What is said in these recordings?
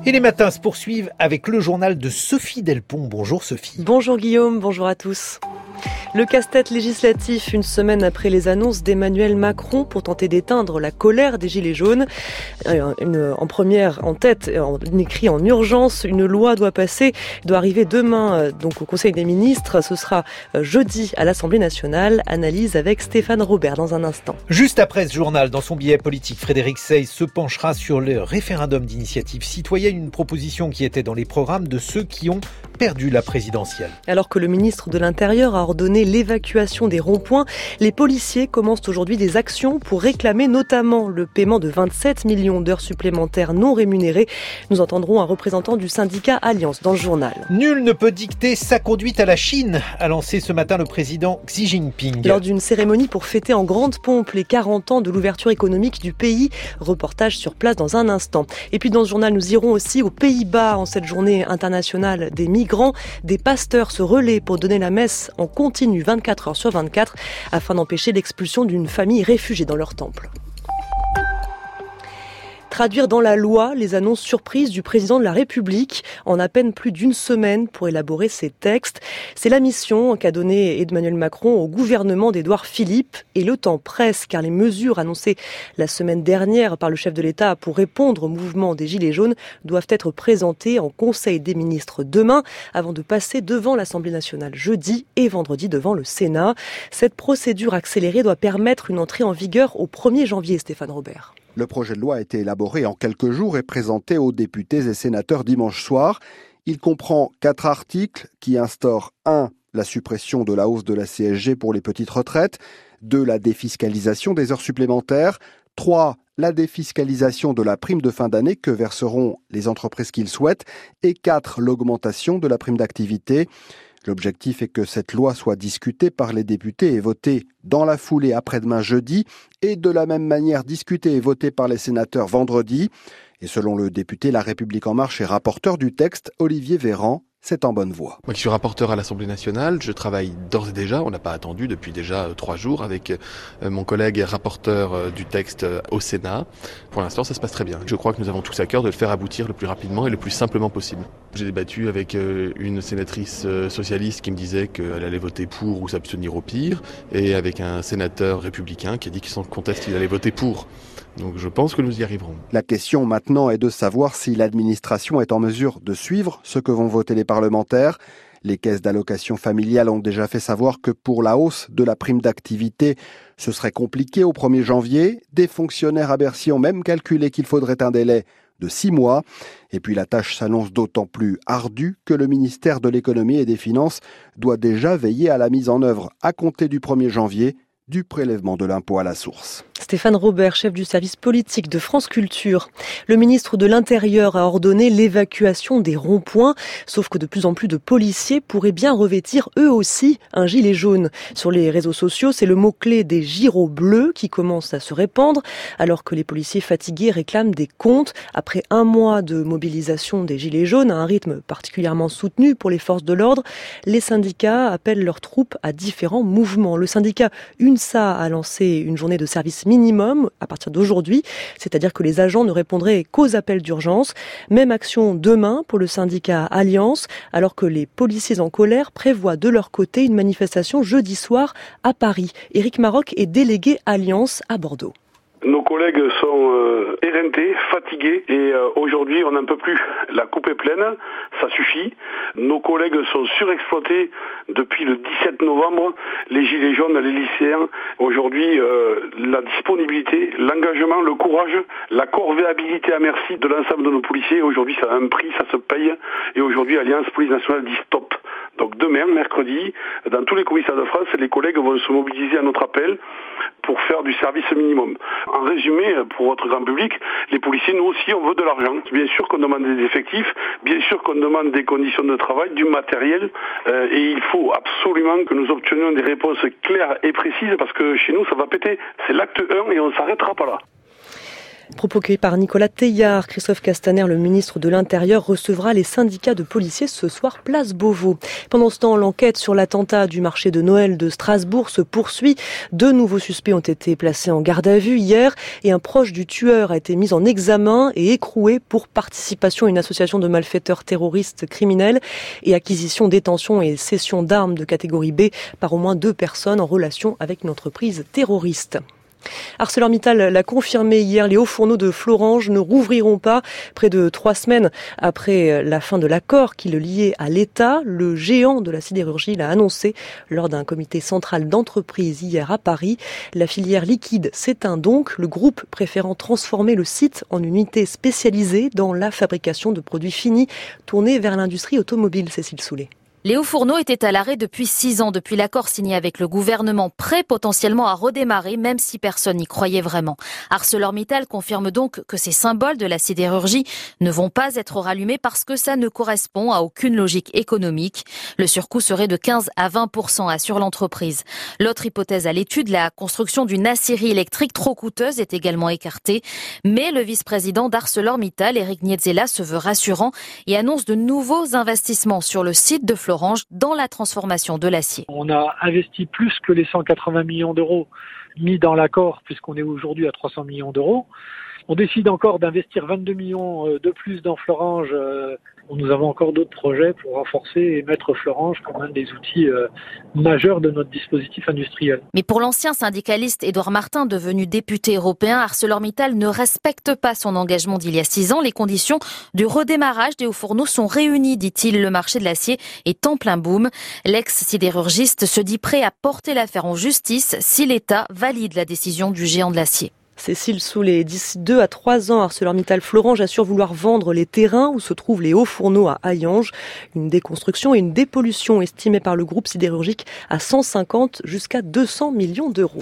Et les matins se poursuivent avec le journal de Sophie Delpont. Bonjour Sophie. Bonjour Guillaume, bonjour à tous. Le casse-tête législatif, une semaine après les annonces d'Emmanuel Macron pour tenter d'éteindre la colère des Gilets jaunes. En première, en tête, écrit en urgence, une loi doit arriver demain donc au Conseil des ministres. Ce sera jeudi à l'Assemblée nationale. Analyse avec Stéphane Robert dans un instant. Juste après ce journal, dans son billet politique, Frédéric Sey se penchera sur le référendum d'initiative citoyenne, une proposition qui était dans les programmes de ceux qui ont perdu la présidentielle. Alors que le ministre de l'Intérieur a ordonné l'évacuation des ronds-points, les policiers commencent aujourd'hui des actions pour réclamer notamment le paiement de 27 millions d'heures supplémentaires non rémunérées. Nous entendrons un représentant du syndicat Alliance dans le journal. Nul ne peut dicter sa conduite à la Chine, a lancé ce matin le président Xi Jinping. Lors d'une cérémonie pour fêter en grande pompe les 40 ans de l'ouverture économique du pays. Reportage sur place dans un instant. Et puis dans ce journal, nous irons aussi aux Pays-Bas en cette journée internationale des migrants. Des pasteurs se relaient pour donner la messe en continu 24 heures sur 24 afin d'empêcher l'expulsion d'une famille réfugiée dans leur temple. Traduire dans la loi les annonces surprises du président de la République en à peine plus d'une semaine pour élaborer ces textes. C'est la mission qu'a donnée Emmanuel Macron au gouvernement d'Édouard Philippe. Et le temps presse car les mesures annoncées la semaine dernière par le chef de l'État pour répondre au mouvement des Gilets jaunes doivent être présentées en Conseil des ministres demain avant de passer devant l'Assemblée nationale jeudi et vendredi devant le Sénat. Cette procédure accélérée doit permettre une entrée en vigueur au 1er janvier, Stéphane Robert. Le projet de loi a été élaboré en quelques jours et présenté aux députés et sénateurs dimanche soir. Il comprend 4 articles qui instaurent 1. La suppression de la hausse de la CSG pour les petites retraites, 2. La défiscalisation des heures supplémentaires, 3. La défiscalisation de la prime de fin d'année que verseront les entreprises qui le souhaitent, et 4. L'augmentation de la prime d'activité. L'objectif est que cette loi soit discutée par les députés et votée dans la foulée après-demain jeudi et de la même manière discutée et votée par les sénateurs vendredi. Et selon le député La République En Marche et rapporteur du texte, Olivier Véran, c'est en bonne voie. Moi qui suis rapporteur à l'Assemblée nationale, je travaille d'ores et déjà, on n'a pas attendu depuis déjà 3 jours avec mon collègue rapporteur du texte au Sénat. Pour l'instant, ça se passe très bien. Je crois que nous avons tous à cœur de le faire aboutir le plus rapidement et le plus simplement possible. J'ai débattu avec une sénatrice socialiste qui me disait qu'elle allait voter pour ou s'abstenir au pire, et avec un sénateur républicain qui a dit qu'il sans conteste qu'il allait voter pour. Donc je pense que nous y arriverons. La question maintenant est de savoir si l'administration est en mesure de suivre ce que vont voter les parlementaires. Les caisses d'allocation familiale ont déjà fait savoir que pour la hausse de la prime d'activité, ce serait compliqué au 1er janvier. Des fonctionnaires à Bercy ont même calculé qu'il faudrait un délai de 6 mois. Et puis la tâche s'annonce d'autant plus ardue que le ministère de l'Économie et des Finances doit déjà veiller à la mise en œuvre à compter du 1er janvier du prélèvement de l'impôt à la source. Stéphane Robert, chef du service politique de France Culture. Le ministre de l'Intérieur a ordonné l'évacuation des ronds-points, sauf que de plus en plus de policiers pourraient bien revêtir eux aussi un gilet jaune. Sur les réseaux sociaux, c'est le mot-clé des gyros bleus qui commence à se répandre, alors que les policiers fatigués réclament des comptes. Après 1 mois de mobilisation des gilets jaunes, à un rythme particulièrement soutenu pour les forces de l'ordre, les syndicats appellent leurs troupes à différents mouvements. Le syndicat UNSA a lancé une journée de service minimum à partir d'aujourd'hui, c'est-à-dire que les agents ne répondraient qu'aux appels d'urgence. Même action demain pour le syndicat Alliance, alors que les policiers en colère prévoient de leur côté une manifestation jeudi soir à Paris. Éric Maroc est délégué Alliance à Bordeaux. Nos collègues sont éreintés, fatigués et aujourd'hui on n'en peut plus. La coupe est pleine, ça suffit. Nos collègues sont surexploités depuis le 17 novembre. Les gilets jaunes, les lycéens, aujourd'hui la disponibilité, l'engagement, le courage, la corvéabilité à merci de l'ensemble de nos policiers. Aujourd'hui ça a un prix, ça se paye et aujourd'hui Alliance Police Nationale dit stop. Donc demain, mercredi, dans tous les commissariats de France, les collègues vont se mobiliser à notre appel pour faire du service minimum. En résumé, pour votre grand public, les policiers, nous aussi, on veut de l'argent. Bien sûr qu'on demande des effectifs, bien sûr qu'on demande des conditions de travail, du matériel, et il faut absolument que nous obtenions des réponses claires et précises, parce que chez nous, ça va péter. C'est l'acte 1 et on ne s'arrêtera pas là. Provoqué par Nicolas Teilhard, Christophe Castaner, le ministre de l'Intérieur, recevra les syndicats de policiers ce soir, place Beauvau. Pendant ce temps, l'enquête sur l'attentat du marché de Noël de Strasbourg se poursuit. 2 nouveaux suspects ont été placés en garde à vue hier et un proche du tueur a été mis en examen et écroué pour participation à une association de malfaiteurs terroristes criminels et acquisition, détention et cession d'armes de catégorie B par au moins 2 personnes en relation avec une entreprise terroriste. ArcelorMittal l'a confirmé hier, les hauts fourneaux de Florange ne rouvriront pas. Près de 3 semaines après la fin de l'accord qui le liait à l'État, le géant de la sidérurgie l'a annoncé lors d'un comité central d'entreprise hier à Paris. La filière liquide s'éteint donc, le groupe préférant transformer le site en une unité spécialisée dans la fabrication de produits finis tournés vers l'industrie automobile. Cécile Soulet. Les hauts fourneaux étaient à l'arrêt depuis 6 ans, depuis l'accord signé avec le gouvernement, prêt potentiellement à redémarrer, même si personne n'y croyait vraiment. ArcelorMittal confirme donc que ces symboles de la sidérurgie ne vont pas être rallumés parce que ça ne correspond à aucune logique économique. Le surcoût serait de 15 à 20%, assure l'entreprise. L'autre hypothèse à l'étude, la construction d'une aciérie électrique trop coûteuse, est également écartée. Mais le vice-président d'ArcelorMittal, Eric Nietzela, se veut rassurant et annonce de nouveaux investissements sur le site de Florange dans la transformation de l'acier. On a investi plus que les 180 millions d'euros mis dans l'accord, puisqu'on est aujourd'hui à 300 millions d'euros. On décide encore d'investir 22 millions de plus dans Florange. Nous avons encore d'autres projets pour renforcer et mettre Florange comme un des outils majeurs de notre dispositif industriel. Mais pour l'ancien syndicaliste Édouard Martin, devenu député européen, ArcelorMittal ne respecte pas son engagement d'il y a 6 ans. Les conditions du redémarrage des hauts fourneaux sont réunies, dit-il. Le marché de l'acier est en plein boom. L'ex-sidérurgiste se dit prêt à porter l'affaire en justice si l'État valide la décision du géant de l'acier. Cécile Soulet, d'ici 2 à 3 ans, ArcelorMittal Florange assure vouloir vendre les terrains où se trouvent les hauts fourneaux à Hayange. Une déconstruction et une dépollution estimée par le groupe sidérurgique à 150 jusqu'à 200 millions d'euros.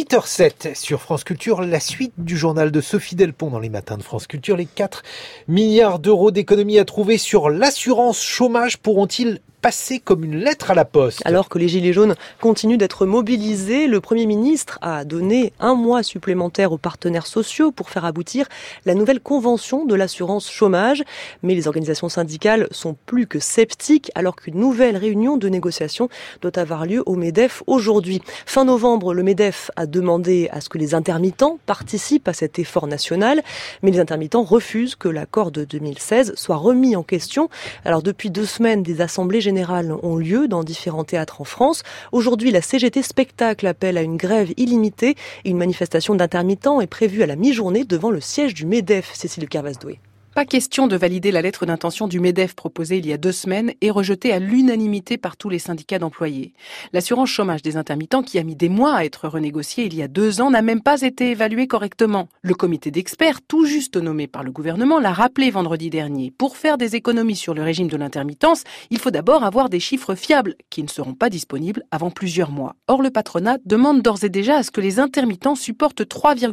8h07 sur France Culture, la suite du journal de Sophie Delpont dans les matins de France Culture. Les 4 milliards d'euros d'économies à trouver sur l'assurance chômage pourront-ils passer comme une lettre à la poste? Alors que les Gilets jaunes continuent d'être mobilisés, le Premier ministre a donné 1 mois supplémentaire aux partenaires sociaux pour faire aboutir la nouvelle convention de l'assurance chômage. Mais les organisations syndicales sont plus que sceptiques alors qu'une nouvelle réunion de négociation doit avoir lieu au MEDEF aujourd'hui. Fin novembre, le MEDEF a demandé à ce que les intermittents participent à cet effort national, mais les intermittents refusent que l'accord de 2016 soit remis en question. Alors depuis 2 semaines, des assemblées générales ont lieu dans différents théâtres en France. Aujourd'hui, la CGT Spectacle appelle à une grève illimitée et une manifestation d'intermittents est prévue à la mi-journée devant le siège du MEDEF. Cécile Kervasdoué. Pas question de valider la lettre d'intention du MEDEF proposée il y a 2 semaines et rejetée à l'unanimité par tous les syndicats d'employés. L'assurance chômage des intermittents, qui a mis des mois à être renégociée il y a 2 ans, n'a même pas été évaluée correctement. Le comité d'experts, tout juste nommé par le gouvernement, l'a rappelé vendredi dernier. Pour faire des économies sur le régime de l'intermittence, il faut d'abord avoir des chiffres fiables, qui ne seront pas disponibles avant plusieurs mois. Or, le patronat demande d'ores et déjà à ce que les intermittents supportent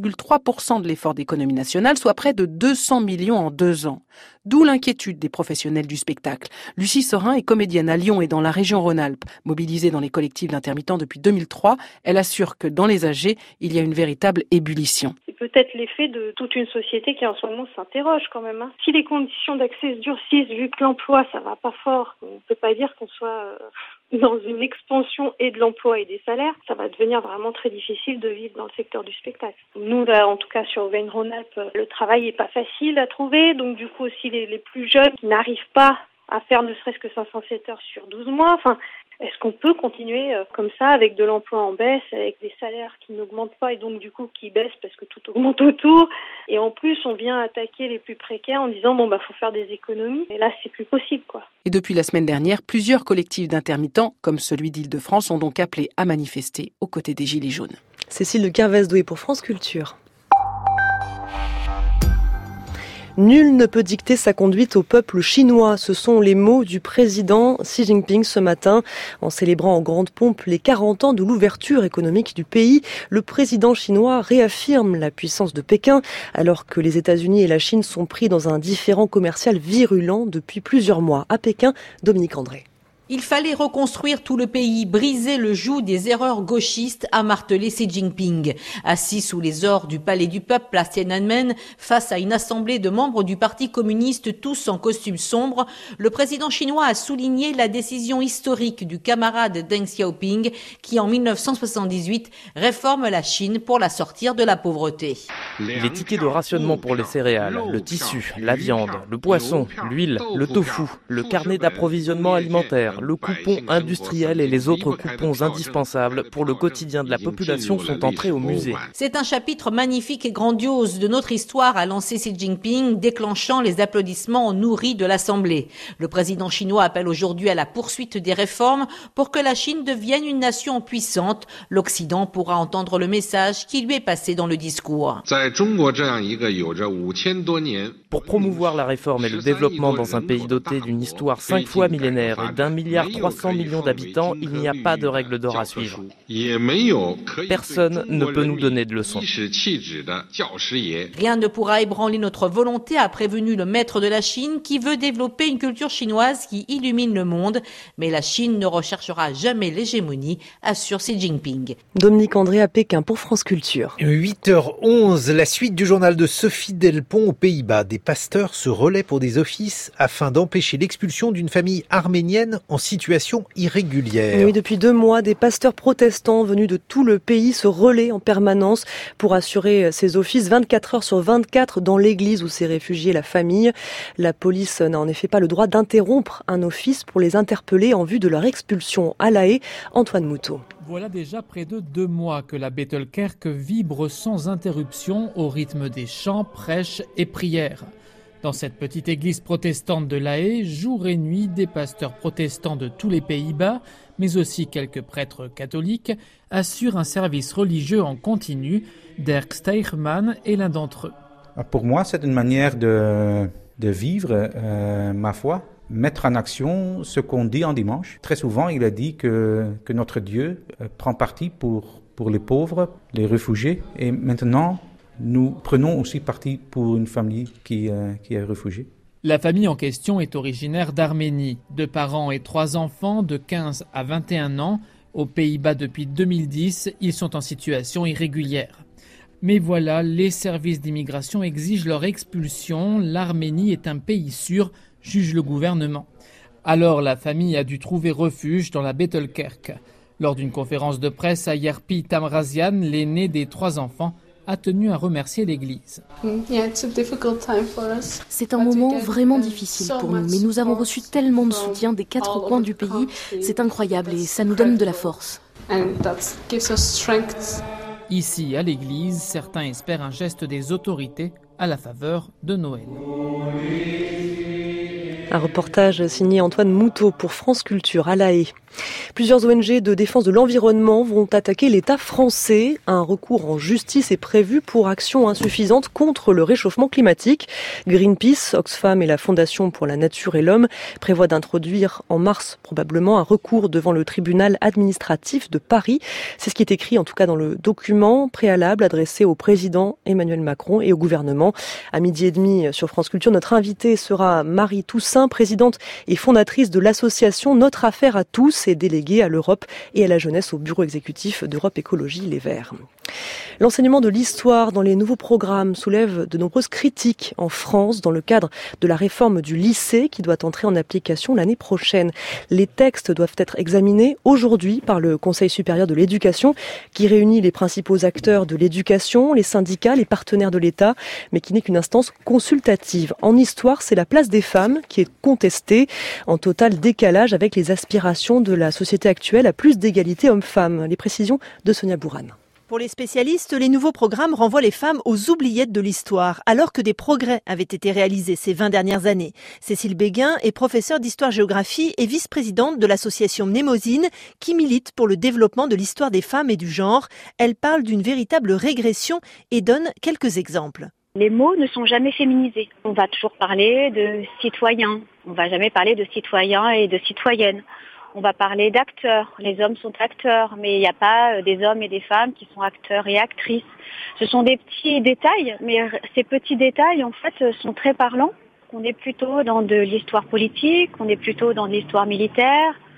3,3% de l'effort d'économie nationale, soit près de 200 millions en 2 ans. D'où l'inquiétude des professionnels du spectacle. Lucie Sorin est comédienne à Lyon et dans la région Rhône-Alpes. Mobilisée dans les collectifs d'intermittents depuis 2003, elle assure que dans les AG, il y a une véritable ébullition. C'est peut-être l'effet de toute une société qui en ce moment s'interroge quand même. Si les conditions d'accès se durcissent, vu que l'emploi ça va pas fort, on ne peut pas dire qu'on soit dans une expansion et de l'emploi et des salaires, ça va devenir vraiment très difficile de vivre dans le secteur du spectacle. Nous, là, en tout cas sur Auvergne-Rhône-Alpes, le travail est pas facile à trouver, donc du coup aussi les plus jeunes qui n'arrivent pas à faire ne serait-ce que 507 heures sur 12 mois, est-ce qu'on peut continuer comme ça avec de l'emploi en baisse, avec des salaires qui n'augmentent pas et donc du coup qui baissent parce que tout augmente autour, et en plus on vient attaquer les plus précaires en disant faut faire des économies, et là c'est plus possible quoi. Et depuis la semaine dernière, plusieurs collectifs d'intermittents, comme celui d'Île-de-France, ont donc appelé à manifester aux côtés des Gilets jaunes. Cécile Kervasdoué pour France Culture. Nul ne peut dicter sa conduite au peuple chinois. Ce sont les mots du président Xi Jinping ce matin. En célébrant en grande pompe les 40 ans de l'ouverture économique du pays, le président chinois réaffirme la puissance de Pékin, alors que les États-Unis et la Chine sont pris dans un différend commercial virulent depuis plusieurs mois. À Pékin, Dominique André. Il fallait reconstruire tout le pays, briser le joug des erreurs gauchistes, a martelé Xi Jinping. Assis sous les ors du Palais du Peuple, place Tiananmen, face à une assemblée de membres du Parti communiste, tous en costume sombre, le président chinois a souligné la décision historique du camarade Deng Xiaoping, qui en 1978 réforme la Chine pour la sortir de la pauvreté. Les tickets de rationnement pour les céréales, le tissu, la viande, le poisson, l'huile, le tofu, le carnet d'approvisionnement alimentaire, le coupon industriel et les autres coupons indispensables pour le quotidien de la population sont entrés au musée. C'est un chapitre magnifique et grandiose de notre histoire, a lancé Xi Jinping, déclenchant les applaudissements nourris de l'Assemblée. Le président chinois appelle aujourd'hui à la poursuite des réformes pour que la Chine devienne une nation puissante. L'Occident pourra entendre le message qui lui est passé dans le discours. Pour promouvoir la réforme et le développement dans un pays doté d'une histoire 5 fois millénaire et d'1,3 milliard d'habitants, il n'y a pas de règle d'or à suivre. Personne ne peut nous donner de leçons. Rien ne pourra ébranler notre volonté, a prévenu le maître de la Chine qui veut développer une culture chinoise qui illumine le monde. Mais la Chine ne recherchera jamais l'hégémonie, assure Xi Jinping. Dominique André à Pékin pour France Culture. 8h11, la suite du journal de Sophie Delpont aux Pays-Bas. Des pasteurs se relaient pour des offices afin d'empêcher l'expulsion d'une famille arménienne en situation irrégulière. Oui, depuis 2 mois, des pasteurs protestants venus de tout le pays se relaient en permanence pour assurer ces offices 24 heures sur 24 dans l'église où s'est réfugiée la famille. La police n'a en effet pas le droit d'interrompre un office pour les interpeller en vue de leur expulsion à La Haye. Antoine Moutot. Voilà déjà près de 2 mois que la Bethelkerk vibre sans interruption au rythme des chants, prêches et prières. Dans cette petite église protestante de La Haye, jour et nuit, des pasteurs protestants de tous les Pays-Bas, mais aussi quelques prêtres catholiques, assurent un service religieux en continu. Dirk Steichmann est l'un d'entre eux. Pour moi, c'est une manière de vivre ma foi, mettre en action ce qu'on dit en dimanche. Très souvent, il a dit que notre Dieu prend parti pour les pauvres, les réfugiés, et maintenant, nous prenons aussi parti pour une famille qui est réfugiée. La famille en question est originaire d'Arménie. 2 parents et 3 enfants de 15 à 21 ans. Aux Pays-Bas depuis 2010, ils sont en situation irrégulière. Mais voilà, les services d'immigration exigent leur expulsion. L'Arménie est un pays sûr, juge le gouvernement. Alors la famille a dû trouver refuge dans la Bethelkerk. Lors d'une conférence de presse à Yerpi Tamrazian, l'aîné des 3 enfants a tenu à remercier l'Église. C'est un moment vraiment difficile pour nous, mais nous avons reçu tellement de soutien des 4 coins du pays. C'est incroyable et ça nous donne de la force. Ici, à l'Église, certains espèrent un geste des autorités à la faveur de Noël. Un reportage signé Antoine Moutot pour France Culture à La Haye. Plusieurs ONG de défense de l'environnement vont attaquer l'État français. Un recours en justice est prévu pour actions insuffisantes contre le réchauffement climatique. Greenpeace, Oxfam et la Fondation pour la Nature et l'Homme prévoient d'introduire en mars probablement un recours devant le tribunal administratif de Paris. C'est ce qui est écrit en tout cas dans le document préalable adressé au président Emmanuel Macron et au gouvernement. À 12h30 sur France Culture, notre invitée sera Marie Toussaint, présidente et fondatrice de l'association Notre Affaire à tous et déléguée à l'Europe et à la jeunesse au bureau exécutif d'Europe Écologie Les Verts. L'enseignement de l'histoire dans les nouveaux programmes soulève de nombreuses critiques en France dans le cadre de la réforme du lycée qui doit entrer en application l'année prochaine. Les textes doivent être examinés aujourd'hui par le Conseil supérieur de l'éducation qui réunit les principaux acteurs de l'éducation, les syndicats, les partenaires de l'État, mais qui n'est qu'une instance consultative. En histoire, c'est la place des femmes qui est contestée, en total décalage avec les aspirations de la société actuelle à plus d'égalité hommes-femmes. Les précisions de Sonia Bourane. Pour les spécialistes, les nouveaux programmes renvoient les femmes aux oubliettes de l'histoire, alors que des progrès avaient été réalisés ces 20 dernières années. Cécile Béguin est professeure d'histoire-géographie et vice-présidente de l'association Mnémosyne, qui milite pour le développement de l'histoire des femmes et du genre. Elle parle d'une véritable régression et donne quelques exemples. Les mots ne sont jamais féminisés. On va toujours parler de citoyens. On ne va jamais parler de citoyens et de citoyennes. On va parler d'acteurs. Les hommes sont acteurs, mais il n'y a pas des hommes et des femmes qui sont acteurs et actrices. Ce sont des petits détails, mais ces petits détails, en fait, sont très parlants. On est plutôt dans de l'histoire politique, on est plutôt dans de l'histoire militaire.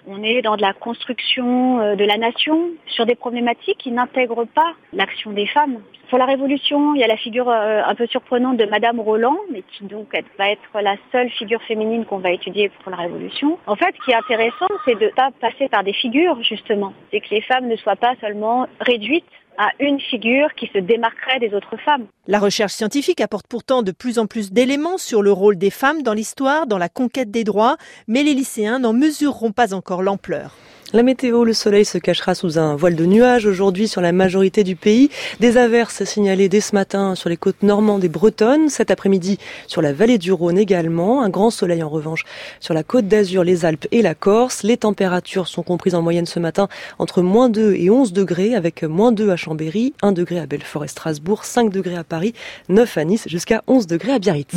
On est dans de la construction de la nation sur des problématiques qui n'intègrent pas l'action des femmes. Pour la Révolution, il y a la figure un peu surprenante de Madame Roland, mais qui donc va être la seule figure féminine qu'on va étudier pour la Révolution. En fait, ce qui est intéressant, c'est de ne pas passer par des figures, justement. C'est que les femmes ne soient pas seulement réduites à une figure qui se démarquerait des autres femmes. La recherche scientifique apporte pourtant de plus en plus d'éléments sur le rôle des femmes dans l'histoire, dans la conquête des droits, mais les lycéens n'en mesureront pas encore l'ampleur. La météo, le soleil se cachera sous un voile de nuages aujourd'hui sur la majorité du pays. Des averses signalées dès ce matin sur les côtes normandes et bretonnes. Cet après-midi sur la vallée du Rhône également. Un grand soleil en revanche sur la côte d'Azur, les Alpes et la Corse. Les températures sont comprises en moyenne ce matin entre -2 et 11 degrés avec -2 à Chambéry, 1 degré à Belfort et Strasbourg, 5 degrés à Paris, 9 à Nice jusqu'à 11 degrés à Biarritz.